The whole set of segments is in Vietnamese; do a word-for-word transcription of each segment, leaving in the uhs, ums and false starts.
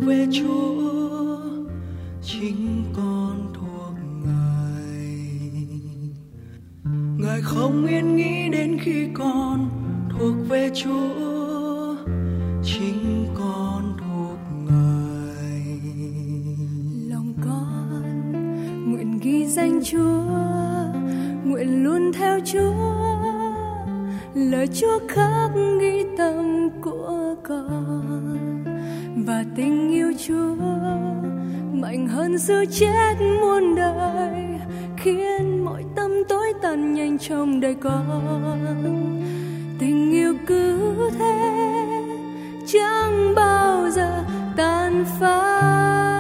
về Chúa, chính con thuộc Ngài. Ngài không yên nghĩ đến khi con thuộc về Chúa, chính con thuộc Ngài. Lòng con nguyện ghi danh Chúa, nguyện luôn theo Chúa, lời Chúa khắc ghi tâm của con. Và tình yêu Chúa mạnh hơn sự chết muôn đời, khiến mọi tâm tối tàn nhanh trong đời con. Tình yêu cứ thế chẳng bao giờ tàn phai.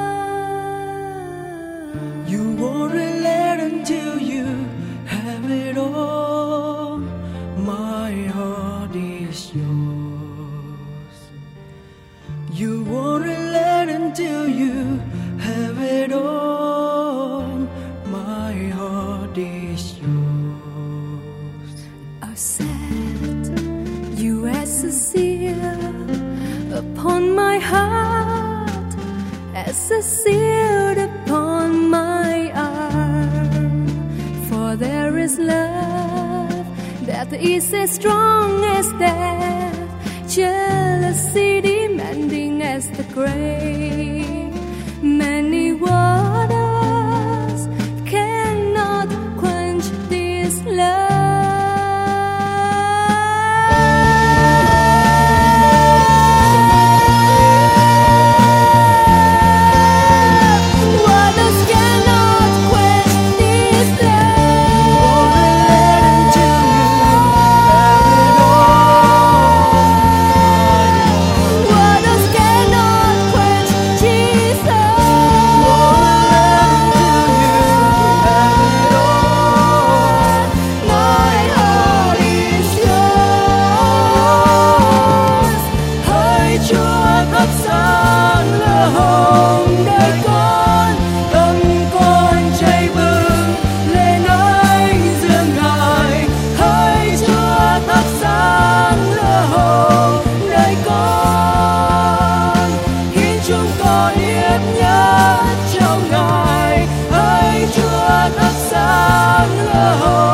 You won't relent until you have it all. My heart is yours. You won't relent until you have it all. My heart is yours. I'll set you as a seal upon my heart, as a seal upon my arm. For there is love that is as strong as death, jealousy demanding as the grave. Many waters cannot quench this love. Hãy Chúa thắp sáng lửa hồng.